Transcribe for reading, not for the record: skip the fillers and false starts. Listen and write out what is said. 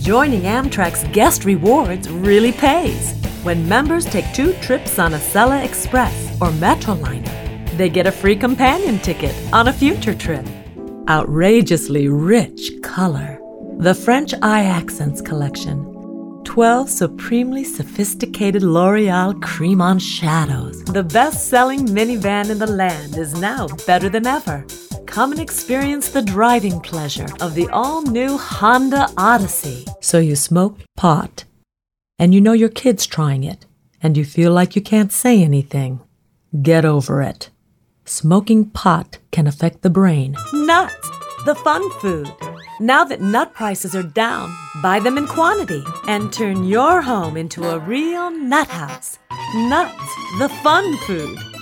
Joining Amtrak's guest rewards really pays. When members take 2 trips on Acela Express or Metroliner, they get a free companion ticket on a future trip. Outrageously rich color. The French Eye Accents Collection. 12 supremely sophisticated L'Oreal Creme-On shadows. The best-selling minivan in the land is now better than ever. Come and experience the driving pleasure of the all-new Honda Odyssey. So you smoke pot, and you know your kid's trying it, and you feel like you can't say anything. Get over it. Smoking pot can affect the brain. Nuts, the fun food. Now that nut prices are down, buy them in quantity and turn your home into a real nut house. Nuts, the fun food.